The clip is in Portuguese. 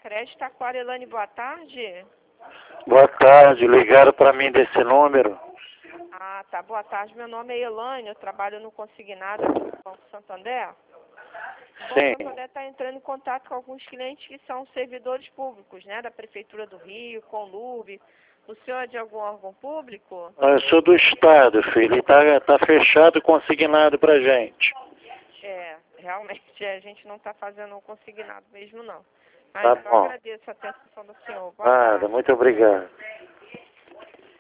Crédito Taquara. Elane, boa tarde. Boa tarde, ligaram para mim desse número. Ah, tá. Boa tarde. Meu nome é Elane, eu trabalho no consignado aqui do Banco Santander. O Sim. Banco Santander está entrando em contato com alguns clientes que são servidores públicos, né? Da Prefeitura do Rio, Conlurb. O senhor é de algum órgão público? Eu sou do Estado, filho, e tá fechado consignado pra gente. Realmente a gente não está fazendo um consignado mesmo, não. Tá Mas eu bom. agradeço a atenção do senhor. Boa Nada, tarde. muito obrigado.